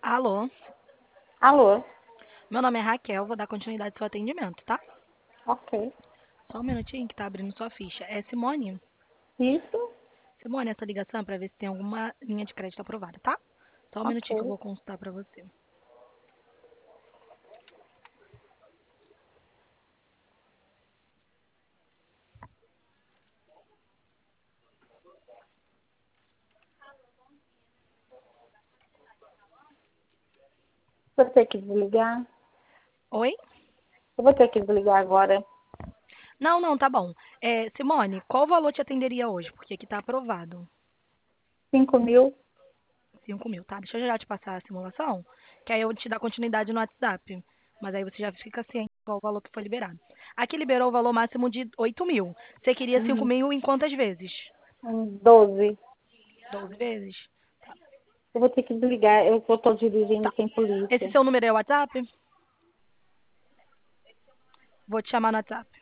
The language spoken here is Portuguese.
Alô, Alô? meu nome é Raquel, vou dar continuidade ao seu atendimento, tá? Ok. Só um minutinho que tá abrindo sua ficha. É Simone? Isso? Simone, essa ligação é pra ver se tem alguma linha de crédito aprovada, tá? Só um minutinho que eu Ok. vou consultar pra você. Vou ter que desligar. Oi? Eu vou ter que desligar agora. Não, não, tá bom. Simone, qual valor te atenderia hoje? Porque aqui tá aprovado. 5.000? 5.000, tá? Deixa eu já te passar a simulação, que aí eu te dar continuidade no WhatsApp. Mas aí você já fica ciente qual o valor que foi liberado. Aqui liberou o valor máximo de 8.000. Você queria 5.000 em quantas vezes? 12. 12 vezes? Eu vou ter que desligar. Eu estou dirigindo Tá. sem Esse polícia. seu número é o WhatsApp? Vou te chamar no WhatsApp.